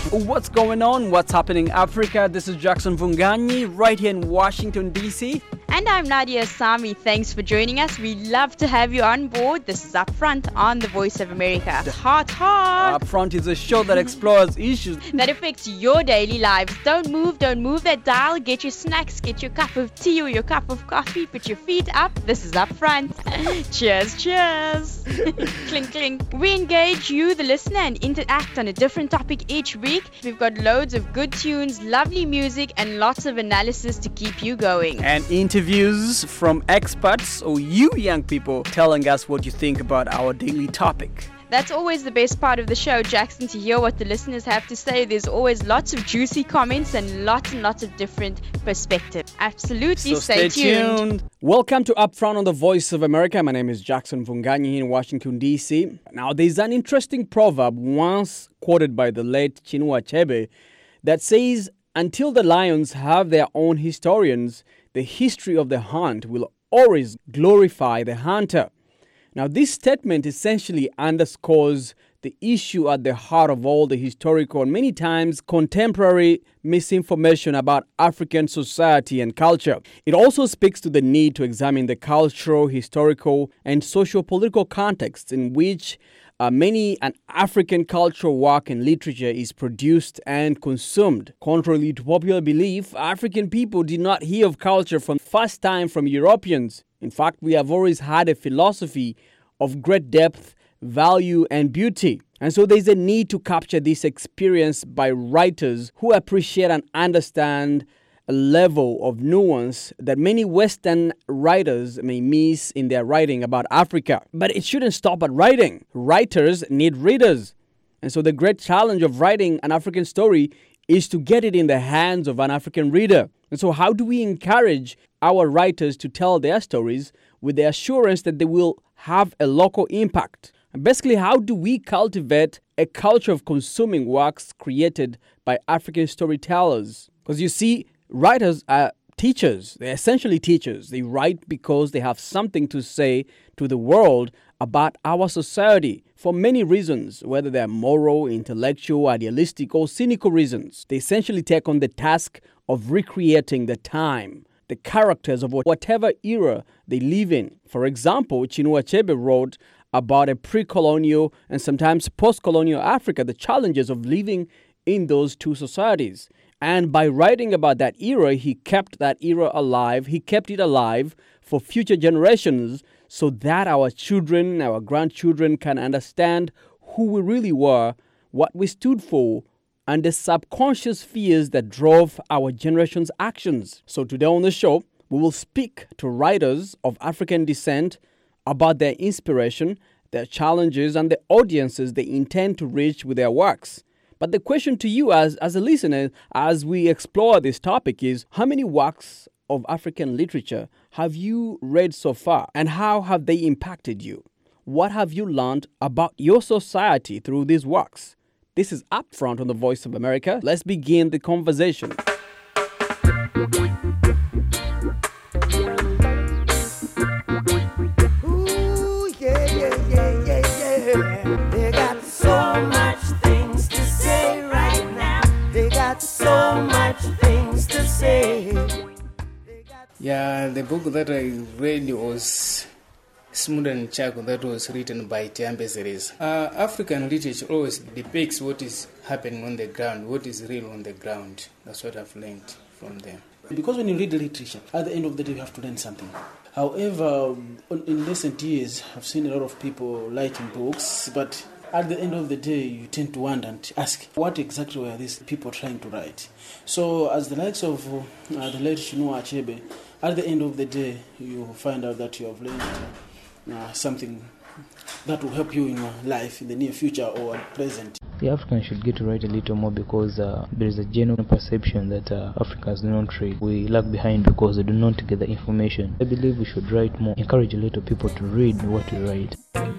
What's going on? What's happening in Africa? This is Jackson Vunganyi right here in Washington, D.C. And I'm Nadia Sami. Thanks for joining us. We love to have you on board. This is Upfront on the Voice of America. Hot. Upfront is a show that explores issues that affects your daily lives. Don't move that dial. Get your snacks, get your cup of tea or your cup of coffee. Put your feet up. This is Upfront. Cheers. Clink, clink. We engage you, the listener, and interact on a different topic each week. We've got loads of good tunes, lovely music, and lots of analysis to keep you going. And interviews from experts or you young people telling us what you think about our daily topic. That's always the best part of the show, Jackson, to hear what the listeners have to say. There's always lots of juicy comments and lots of different perspectives. Absolutely, so stay tuned. Welcome to Upfront on the Voice of America. My name is Jackson Vunganyi in Washington, D.C. Now, there's an interesting proverb once quoted by the late Chinua Achebe that says, until the lions have their own historians, the history of the hunt will always glorify the hunter. Now, this statement essentially underscores the issue at the heart of all the historical and many times contemporary misinformation about African society and culture. It also speaks to the need to examine the cultural, historical, and socio-political contexts in which many an African cultural work and literature is produced and consumed. Contrary to popular belief, African people did not hear of culture for the first time from Europeans. In fact, we have always had a philosophy of great depth, value, and beauty. And so there's a need to capture this experience by writers who appreciate and understand a level of nuance that many Western writers may miss in their writing about Africa. But it shouldn't stop at writing. Writers need readers. And so the great challenge of writing an African story is to get it in the hands of an African reader. And so how do we encourage our writers to tell their stories with the assurance that they will have a local impact? And basically, how do we cultivate a culture of consuming works created by African storytellers? Because you see, writers are teachers. They're essentially teachers. They write because they have something to say to the world about our society for many reasons, whether they're moral, intellectual, idealistic, or cynical reasons. They essentially take on the task of recreating the time, the characters of whatever era they live in. For example, Chinua Achebe wrote about a pre-colonial and sometimes post-colonial Africa, the challenges of living in those two societies. And by writing about that era, he kept that era alive. He kept it alive for future generations so that our children, our grandchildren can understand who we really were, what we stood for, and the subconscious fears that drove our generation's actions. So today on the show, we will speak to writers of African descent about their inspiration, their challenges, and the audiences they intend to reach with their works. But the question to you as a listener, as we explore this topic is, how many works of African literature have you read so far, and how have they impacted you? What have you learned about your society through these works? This is Upfront on the Voice of America. Let's begin the conversation. Ooh, yeah. They got so much things to say right now. They got so much things to say. Yeah, the book that I read was Smooth and Charcoal, that was written by Tiambe Series. African literature always depicts what is happening on the ground, what is real on the ground. That's what I've learned from them. Because when you read literature, at the end of the day, you have to learn something. However, in recent years, I've seen a lot of people writing books, but at the end of the day, you tend to wonder and ask, what exactly were these people trying to write? So, as the likes of the late Chinua Achebe, at the end of the day, you find out that you have learned something that will help you in your life in the near future or at present. The Africans should get to write a little more because there is a general perception that Africans do not read. We lag behind because they do not get the information. I believe we should write more, encourage a little people to read what we write.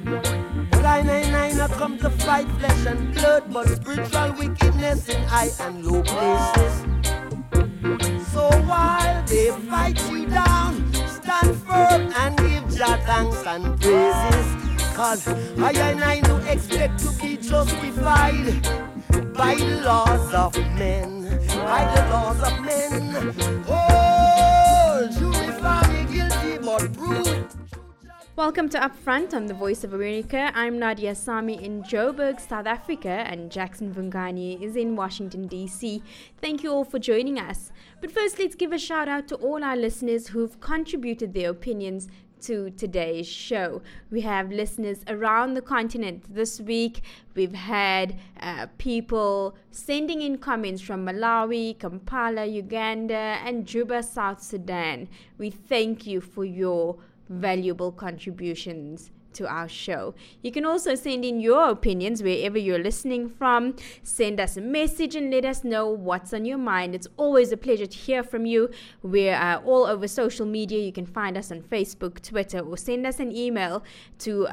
Not come to fight flesh and blood, but spiritual wickedness in high and low places. So while they fight you down, stand firm and give Jah thanks and praises. Cause I do expect to be justified by the laws of men, by the laws of men. Oh, jury found me guilty, but proved. Welcome to Upfront on the Voice of America. I'm Nadia Sami in Joburg, South Africa, and Jackson Vungani is in Washington, D.C. Thank you all for joining us. But first, let's give a shout out to all our listeners who've contributed their opinions to today's show. We have listeners around the continent. This week, we've had people sending in comments from Malawi, Kampala, Uganda, and Juba, South Sudan. We thank you for your valuable contributions to our show. You can also send in your opinions wherever you're listening from. Send us a message and let us know what's on your mind. It's always a pleasure to hear from you. We're all over social media. You can find us on Facebook, Twitter, or send us an email to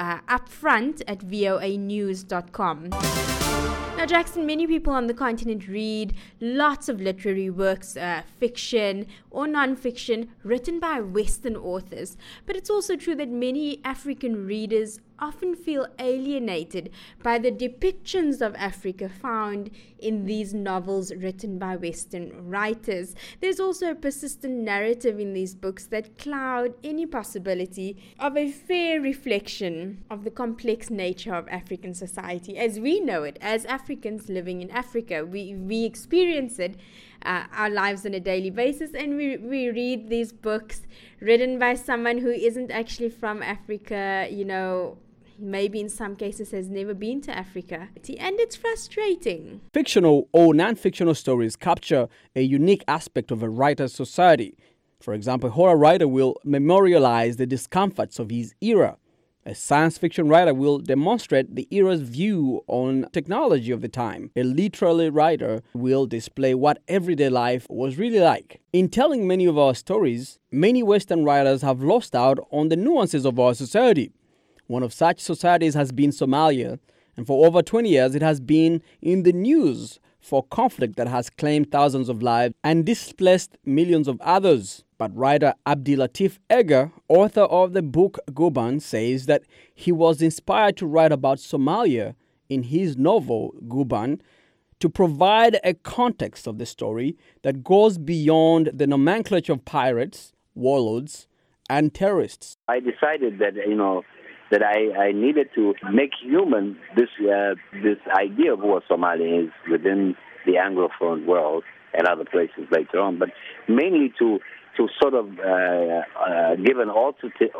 upfront@voanews.com. Now, Jackson, many people on the continent read lots of literary works, fiction or non-fiction, written by Western authors. But it's also true that many African readers often feel alienated by the depictions of Africa found in these novels written by Western writers. There's also a persistent narrative in these books that cloud any possibility of a fair reflection of the complex nature of African society as we know it, as Africans living in Africa. We experience it, our lives on a daily basis, and we read these books written by someone who isn't actually from Africa, maybe in some cases has never been to Africa. And it's frustrating. Fictional or non-fictional stories capture a unique aspect of a writer's society. For example, a horror writer will memorialize the discomforts of his era. A science fiction writer will demonstrate the era's view on technology of the time. A literary writer will display what everyday life was really like. In telling many of our stories, many Western writers have lost out on the nuances of our society. One of such societies has been Somalia, and for over 20 years it has been in the news for conflict that has claimed thousands of lives and displaced millions of others. But writer Abdilatif Eger, author of the book Guban, says that he was inspired to write about Somalia in his novel Guban to provide a context of the story that goes beyond the nomenclature of pirates, warlords, and terrorists. I decided that, that I needed to make human this idea of what Somalia is within the Anglophone world and other places later on, but mainly to sort of give an alternate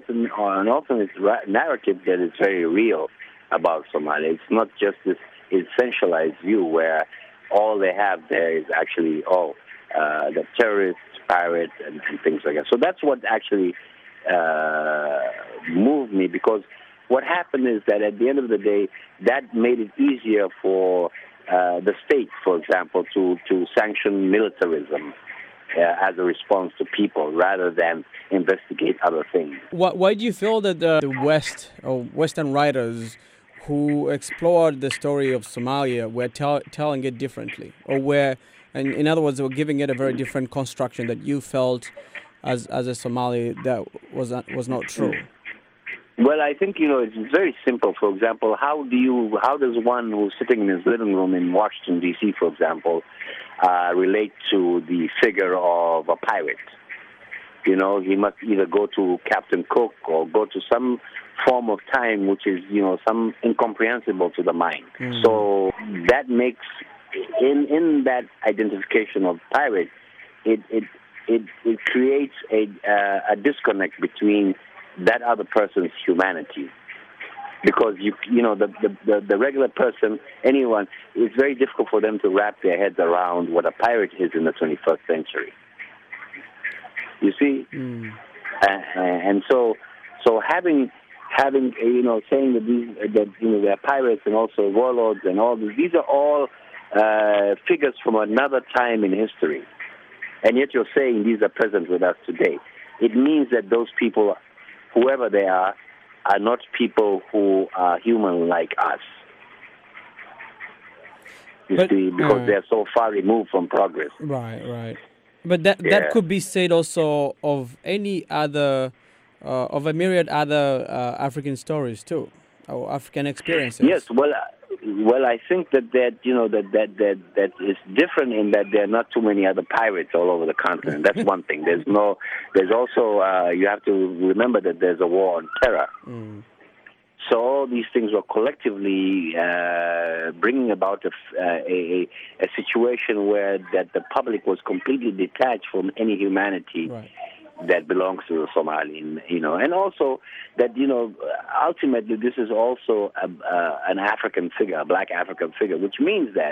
narrative that is very real about Somalia. It's not just this essentialized view where all they have there is actually the terrorists, pirates, and things like that. So that's what actually moved me, because what happened is that at the end of the day, that made it easier for the state, for example, to sanction militarism as a response to people rather than investigate other things. Why do you feel that the West or Western writers who explored the story of Somalia were telling it differently, or in other words, they were giving it a very different construction that you felt as a Somali that was not true? Well, I think, it's very simple. For example, how does one who's sitting in his living room in Washington, D.C., for example, relate to the figure of a pirate? He must either go to Captain Cook or go to some form of time which is, some incomprehensible to the mind. Mm. So that makes, in that identification of pirate, it creates a disconnect between that other person's humanity, because the regular person, anyone, it's very difficult for them to wrap their heads around what a pirate is in the 21st century. You see, and so having saying that they're pirates and also warlords and all these are all figures from another time in history, and yet you're saying these are present with us today. It means that those people, whoever they are not people who are human like us. You see, because they're so far removed from progress. Right. But that could be said also of any other, of a myriad other African stories too, or African experiences. Yes, well, Well, I think that is different in that there are not too many other pirates all over the continent. That's one thing. There's also you have to remember that there's a war on terror. So all these things were collectively bringing about a situation where that the public was completely detached from any humanity. Right. That belongs to the Somali, and also that, ultimately this is also an African figure, a black African figure, which means that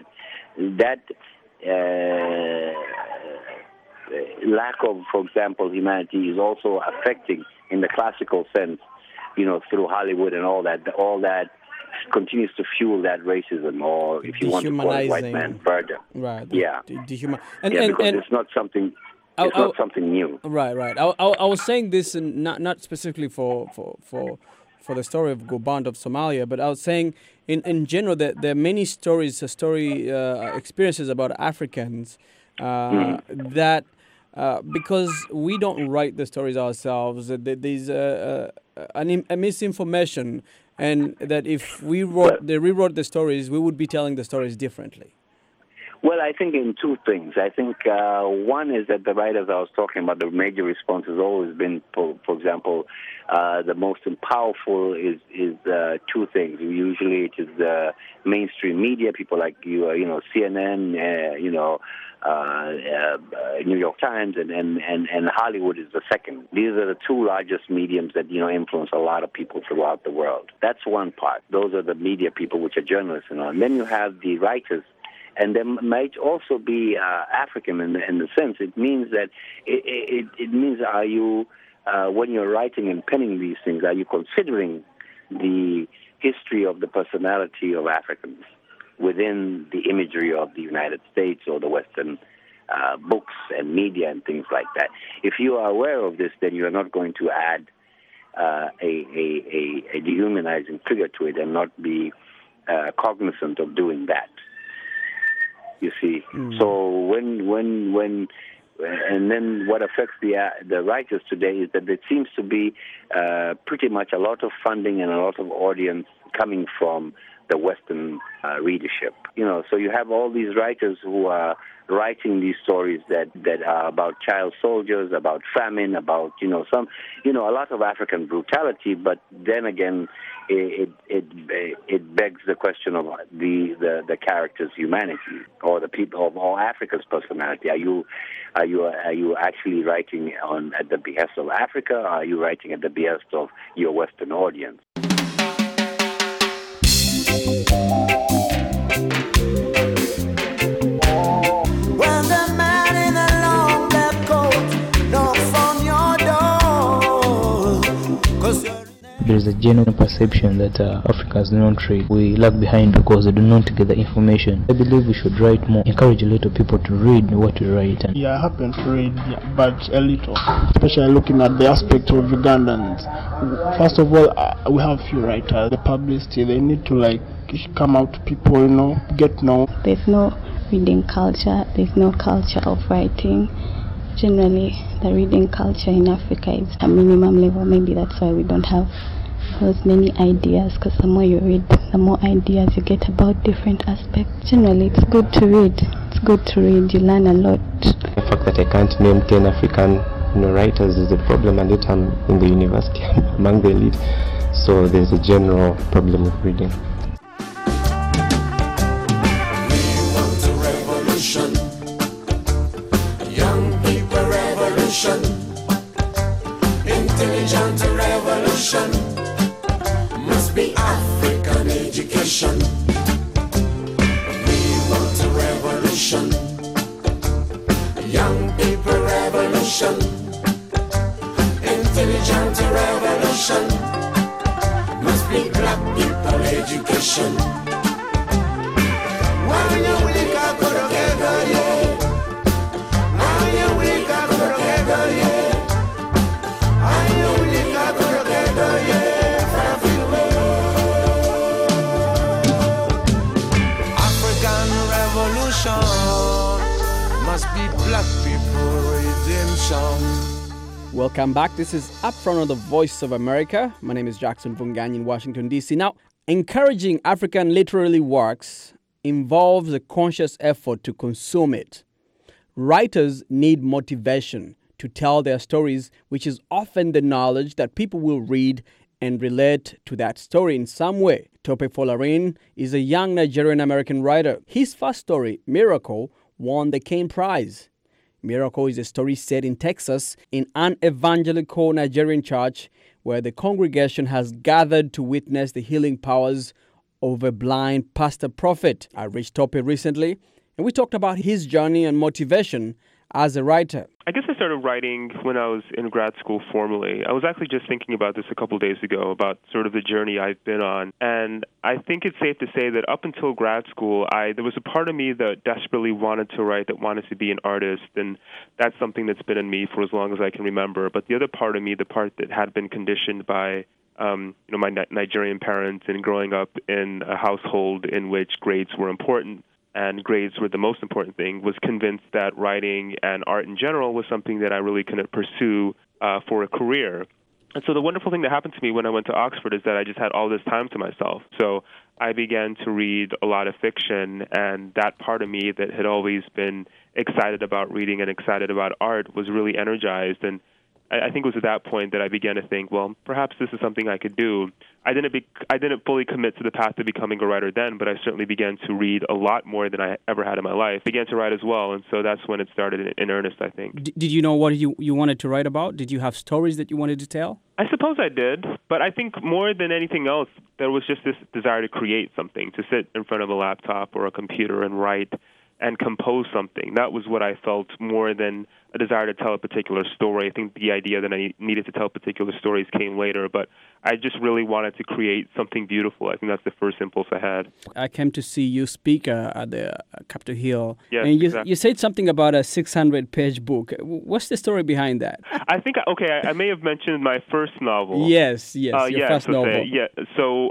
lack of, for example, humanity is also affecting, in the classical sense, through Hollywood and all that continues to fuel that racism, or if you want to call it white man murder. Right. Yeah. Because it's not something. It's not something new. Right. I was saying this not specifically for the story of Goband of Somalia, but I was saying in general that there are many experiences about Africans that because we don't write the stories ourselves, there's a misinformation, and that if they rewrote the stories, we would be telling the stories differently. Well, I think in two things. I think one is that the writers I was talking about, the major response has always been, for example, the most powerful is two things. Usually it is the mainstream media, people like CNN, New York Times, and Hollywood is the second. These are the two largest mediums that influence a lot of people throughout the world. That's one part. Those are the media people, which are journalists and all. And then you have the writers. And there might also be African in the sense. It means that it means, are you when you're writing and penning these things, are you considering the history of the personality of Africans within the imagery of the United States or the Western books and media and things like that? If you are aware of this, then you are not going to add a dehumanizing figure to it and not be cognizant of doing that. You see, so when and then what affects the writers today is that there seems to be pretty much a lot of funding and a lot of audience coming from the Western readership. So you have all these writers who are writing these stories that are about child soldiers, about famine, about a lot of African brutality. But then again, it begs the question of the character's humanity, or the people of Africa's personality. Are you actually writing at the behest of Africa? Or are you writing at the behest of your Western audience? There is a general perception that Africans do not read. We lag behind because they do not get the information. I believe we should write more, encourage a little people to read what we write. I happen to read, but a little, especially looking at the aspect of Ugandans. First of all, we have few writers. The publicity, they need to come out to people, get known. There's no reading culture. There's no culture of writing. Generally, the reading culture in Africa is a minimum level. Maybe that's why we don't have as many ideas, because the more you read, the more ideas you get about different aspects. Generally, it's good to read. It's good to read. You learn a lot. The fact that I can't name 10 African writers is a problem, and yet I'm in the university among the elite. So there's a general problem with reading. We want a revolution. Young people revolution. Intelligent revolution. Must be African education. We want a revolution. Young people revolution. Intelligent revolution. Must be black people education. When you wake up together, yeah. When you wake up together, yeah. When you wake up together, yeah. Must be black people redemption. Welcome back. This is Upfront on the Voice of America. My name is Jackson Vunganyi in Washington, D.C. Now, Encouraging African literary works involves a conscious effort to consume it. Writers need motivation to tell their stories, which is often the knowledge that people will read and relate to that story in some way. Tope Folarin is a young Nigerian-American writer. His first story, Miracle, won the Cain Prize. Miracle is a story set in Texas in an evangelical Nigerian church where the congregation has gathered to witness the healing powers of a blind pastor prophet. I reached Tope recently, and we talked about his journey and motivation as a writer. I guess I started writing when I was in grad school formally. I was actually just thinking about this a couple of days ago, about sort of the journey I've been on. And I think it's safe to say that up until grad school, there was a part of me that desperately wanted to write, that wanted to be an artist. And that's something that's been in me for as long as I can remember. But the other part of me, the part that had been conditioned by my Nigerian parents and growing up in a household in which grades were important, and grades were the most important thing, was convinced that writing and art in general was something that I really couldn't pursue for a career. And so the wonderful thing that happened to me when I went to Oxford is that I just had all this time to myself. So I began to read a lot of fiction, and that part of me that had always been excited about reading and excited about art was really energized. And I think it was at that point that I began to think, well, perhaps this is something I could do. I didn't fully commit to the path of becoming a writer then, but I certainly began to read a lot more than I ever had in my life. Began to write as well, and so that's when it started in earnest, I think. Did you know what you wanted to write about? Did you have stories that you wanted to tell? I suppose I did, but I think more than anything else, there was just this desire to create something, to sit in front of a laptop or a computer and write and compose something. That was what I felt more than a desire to tell a particular story. I think the idea that I needed to tell particular stories came later, but I just really wanted to create something beautiful. I think that's the first impulse I had. I came to see you speak at the Capitol Hill. Yes, and exactly. You said something about a 600-page book. What's the story behind that? I think, I may have mentioned my first novel. Yes, your first novel. So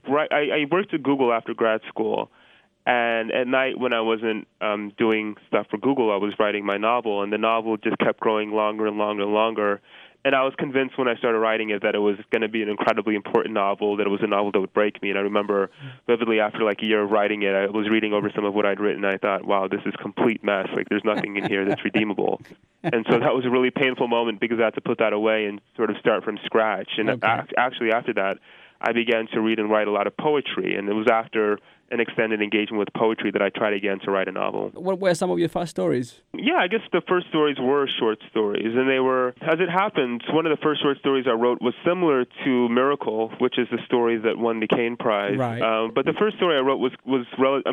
I worked at Google after grad school. And at night when I wasn't doing stuff for Google, I was writing my novel, and the novel just kept growing longer and longer and longer. And I was convinced when I started writing it that it was going to be an incredibly important novel, that it was a novel that would break me. And I remember vividly after like a year of writing it, I was reading over some of what I'd written, and I thought, wow, this is complete mess. Like, there's nothing in here that's redeemable. And so that was a really painful moment because I had to put that away and sort of start from scratch. And actually after that, I began to read and write a lot of poetry, and it was after an extended engagement with poetry that I tried again to write a novel. What were some of your first stories? Yeah, I guess the first stories were short stories, and they were, as it happens, one of the first short stories I wrote was similar to Miracle, which is the story that won the Cain Prize. Right. But the first story I wrote it was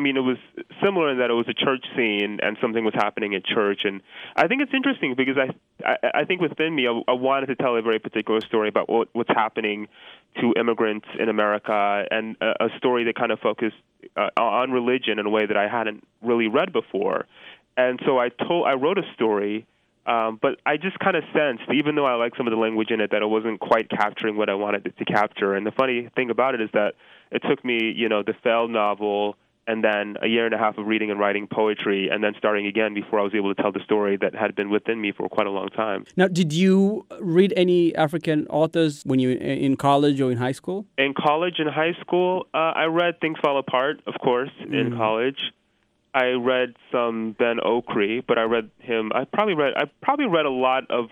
similar in that it was a church scene and something was happening at church. And I think it's interesting because I think within me I wanted to tell a very particular story about what's happening to immigrants in America, and a story that kind of focused on religion in a way that I hadn't really read before. And so I wrote a story, but I just kind of sensed, even though I like some of the language in it, that it wasn't quite capturing what I wanted it to capture. And the funny thing about it is that it took me, the failed novel, and then a year and a half of reading and writing poetry, and then starting again before I was able to tell the story that had been within me for quite a long time. Now, did you read any African authors when you were in college or in high school? In college and high school, I read Things Fall Apart, of course, in college. I read some Ben Okri, but I probably read a lot of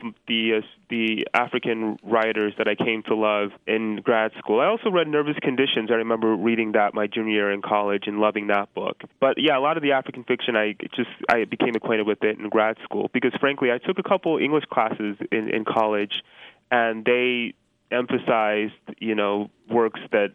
the African writers that I came to love in grad school. I also read Nervous Conditions. I remember reading that my junior year in college and loving that book. But yeah, a lot of the African fiction, I became acquainted with it in grad school because, frankly, I took a couple English classes in college, and they emphasized, works that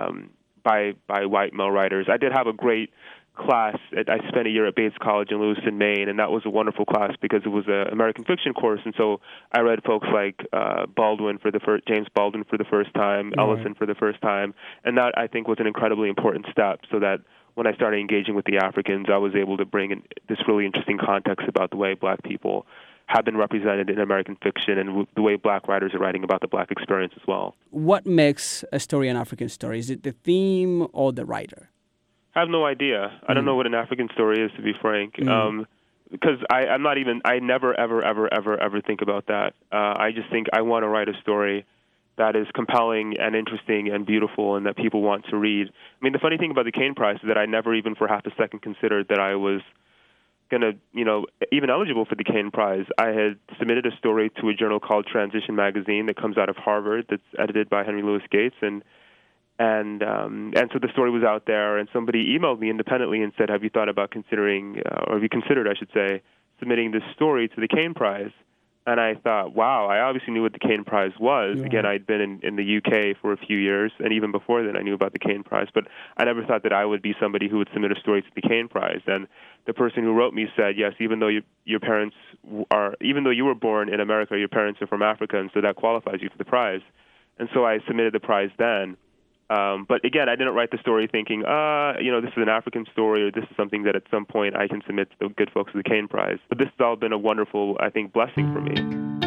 by white male writers. I did have a great class. I spent a year at Bates College in Lewiston, Maine, and that was a wonderful class because it was an American fiction course, and so I read folks like James Baldwin for the first time, Ellison for the first time, and that, I think, was an incredibly important step, so that when I started engaging with the Africans, I was able to bring in this really interesting context about the way black people have been represented in American fiction and the way black writers are writing about the black experience as well. What makes a story an African story? Is it the theme or the writer? I have no idea. I don't know what an African story is, to be frank, because I never, ever think about that. I just think I want to write a story that is compelling and interesting and beautiful and that people want to read. I mean, the funny thing about the Cain Prize is that I never even for half a second considered that I was going to, even eligible for the Cain Prize. I had submitted a story to a journal called Transition Magazine that comes out of Harvard that's edited by Henry Louis Gates, and so the story was out there, and somebody emailed me independently and said, have you thought about considering, or have you considered, I should say, submitting this story to the Cain Prize? And I thought, wow, I obviously knew what the Cain Prize was. Yeah. Again, I'd been in the UK for a few years, and even before then I knew about the Cain Prize, but I never thought that I would be somebody who would submit a story to the Cain Prize. And the person who wrote me said, yes, even though you were born in America, your parents are from Africa, and so that qualifies you for the prize. And so I submitted the prize then. But again, I didn't write the story thinking, this is an African story, or this is something that at some point I can submit to the good folks of the Cain Prize. But this has all been a wonderful, I think, blessing for me.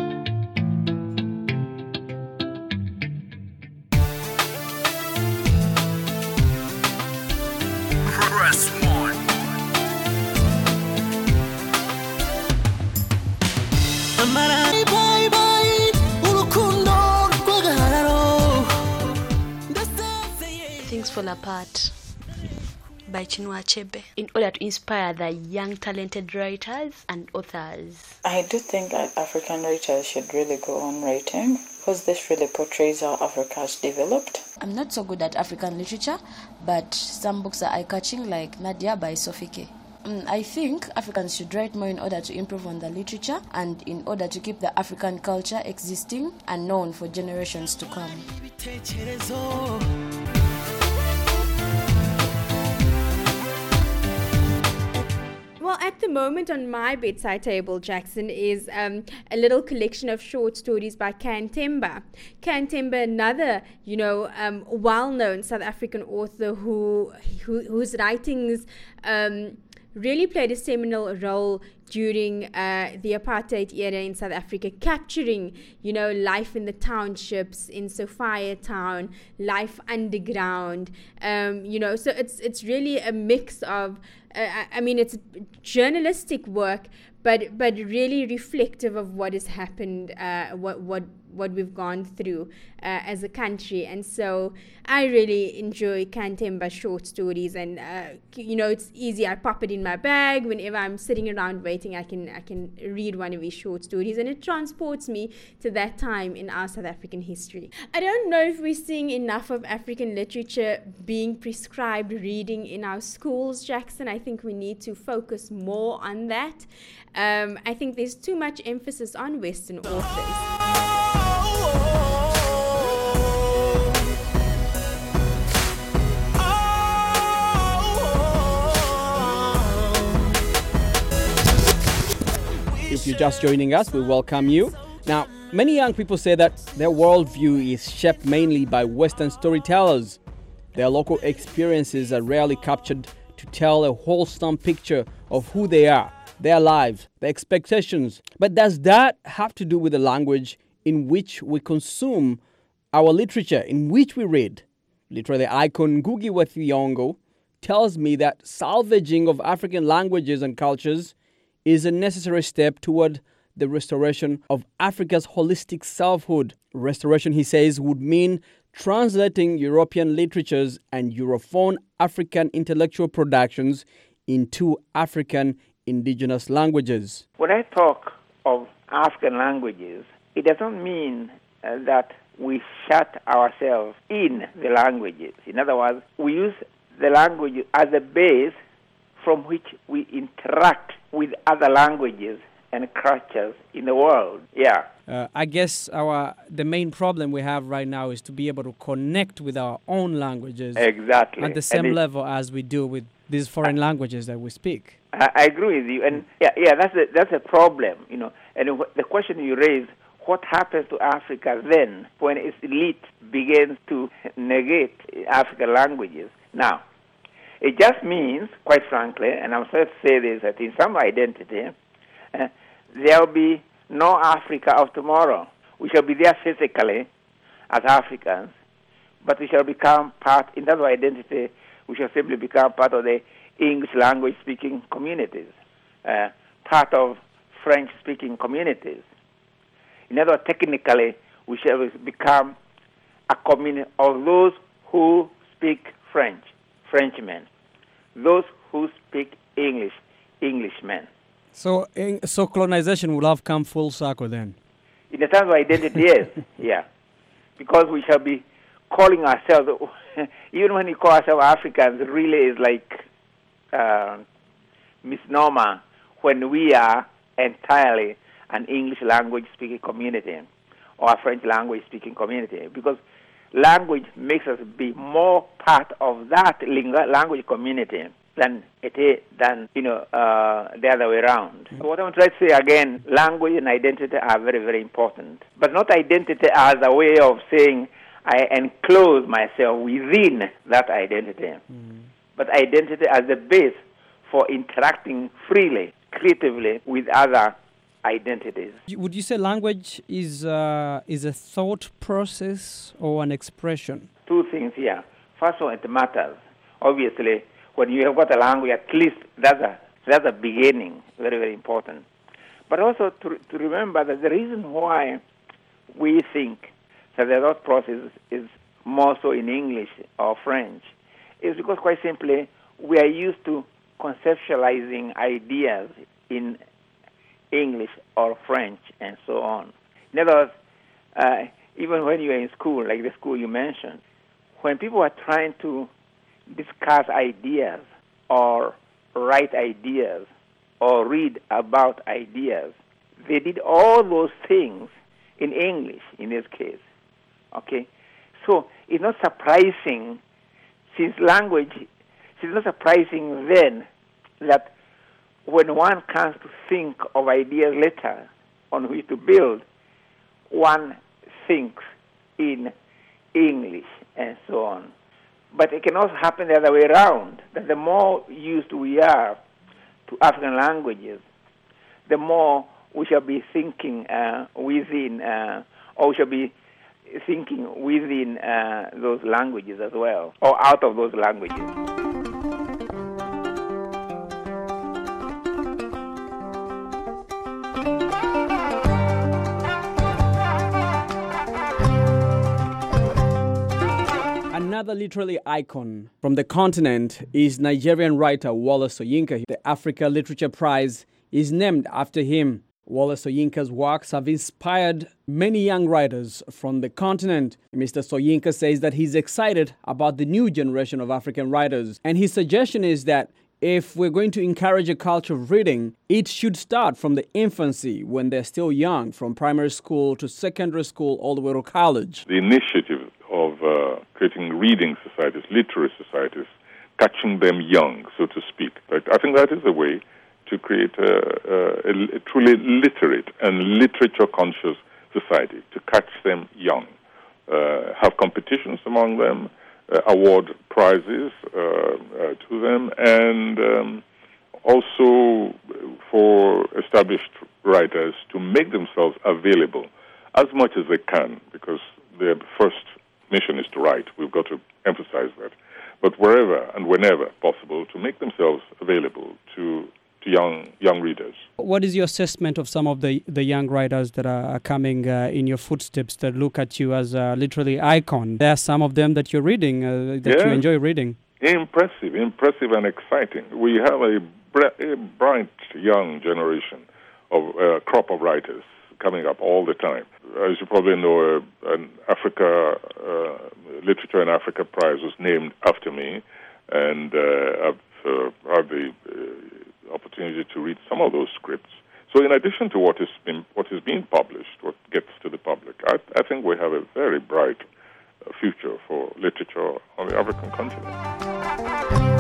Press 1. Things Fall Apart by Chinua Achebe, in order to inspire the young talented writers and authors. I do think that African writers should really go on writing because this really portrays how Africa has developed. I'm not so good at African literature, but some books are eye-catching, like Nadia by Sophie K. I think Africans should write more in order to improve on the literature and in order to keep the African culture existing and known for generations to come. Well, at the moment on my bedside table, Jackson, is a little collection of short stories by Can Temba. Can Temba, another, well-known South African author whose writings really played a seminal role during the apartheid era in South Africa, capturing, life in the townships, in Sophia Town, life underground, so it's really a mix of, it's journalistic work, but really reflective of what has happened, what we've gone through as a country. And so I really enjoy Can Temba short stories, and it's easy. I pop it in my bag whenever I'm sitting around waiting. I can read one of his short stories, and it transports me to that time in our South African history. I don't know if we're seeing enough of African literature being prescribed reading in our schools, Jackson. I think we need to focus more on that. I think there's too much emphasis on Western authors. If you're just joining us, we welcome you. Now, many young people say that their worldview is shaped mainly by Western storytellers. Their local experiences are rarely captured to tell a wholesome picture of who they are, their lives, their expectations. But does that have to do with the language in which we consume our literature, in which we read? Literary icon Ngugi wa Thiong'o tells me that salvaging of African languages and cultures is a necessary step toward the restoration of Africa's holistic selfhood. Restoration, he says, would mean translating European literatures and Europhone African intellectual productions into African indigenous languages. When I talk of African languages, it doesn't mean that we shut ourselves in the languages. In other words, we use the language as a base from which we interact with other languages and cultures in the world. Yeah. I guess the main problem we have right now is to be able to connect with our own languages. Exactly. At the same level as we do with these foreign languages that we speak. I agree with you, and that's a problem, And the question you raise, what happens to Africa then when its elite begins to negate African languages? Now, it just means, quite frankly, and I'm sorry to say this, that in some identity, there will be no Africa of tomorrow. We shall be there physically as Africans, but we shall become part, in that identity, we shall simply become part of the English language-speaking communities, part of French-speaking communities. In other words, technically, we shall become a community of those who speak French, Frenchmen, those who speak English, Englishmen. So colonization will have come full circle then? In the terms of identity, yes, yeah. Because we shall be calling ourselves, even when we call ourselves Africans, it really is like misnomer when we are entirely an English language speaking community or a French language speaking community, because language makes us be more part of that language community than the other way around. So what I'm trying to say again, language and identity are very, very important, but not identity as a way of saying I enclose myself within that identity, but identity as the base for interacting freely, creatively with other identities. Would you say language is a thought process or an expression? Two things here. First of all, it matters. Obviously, when you have got a language, at least that's a beginning, very, very important. But also to remember that the reason why we think that the thought process is more so in English or French is because, quite simply, we are used to conceptualizing ideas in English or French and so on. In other words, even when you are in school, like the school you mentioned, when people are trying to discuss ideas or write ideas or read about ideas, they did all those things in English in this case. Okay? So it's not surprising, since it's not surprising then that when one comes to think of ideas later on which to build, one thinks in English and so on. But it can also happen the other way around, that the more used we are to African languages, the more we shall be thinking within those languages as well, or out of those languages. Another literary icon from the continent is Nigerian writer Wole Soyinka. The Africa Literature Prize is named after him. Wole Soyinka's works have inspired many young writers from the continent. Mr. Soyinka says that he's excited about the new generation of African writers. And his suggestion is that if we're going to encourage a culture of reading, it should start from the infancy, when they're still young, from primary school to secondary school, all the way to college. The initiative of creating reading societies, literary societies, catching them young, so to speak. But I think that is the way to create a truly literate and literature-conscious society, to catch them young, have competitions among them, award prizes to them, and also for established writers to make themselves available as much as they can, because their first mission is to write. We've got to emphasize that. But wherever and whenever possible, to make themselves available to young readers. What is your assessment of some of the young writers that are coming in your footsteps, that look at you as a literary icon? There are some of them that you're reading, that you enjoy reading. Impressive and exciting. We have a bright young generation of crop of writers coming up all the time. As you probably know, an Africa Literature in Africa Prize was named after me, and I've had the opportunity to read some of those scripts. So in addition to what is being published, what gets to the public, I think we have a very bright future for literature on the African continent.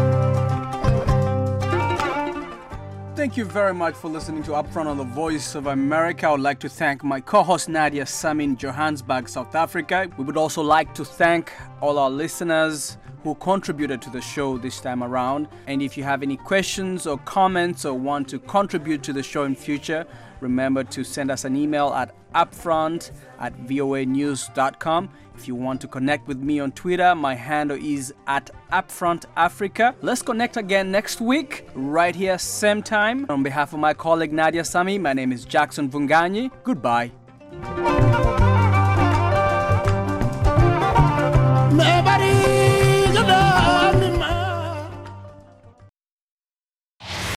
Thank you very much for listening to Upfront on the Voice of America. I would like to thank my co-host Nadia Sami in Johannesburg, South Africa. We would also like to thank all our listeners who contributed to the show this time around. And if you have any questions or comments or want to contribute to the show in future, remember to send us an email at upfront@voanews.com. If you want to connect with me on Twitter, my handle is @UpfrontAfrica. Let's connect again next week, right here, same time. On behalf of my colleague Nadia Sami, my name is Jackson Vunganyi. Goodbye.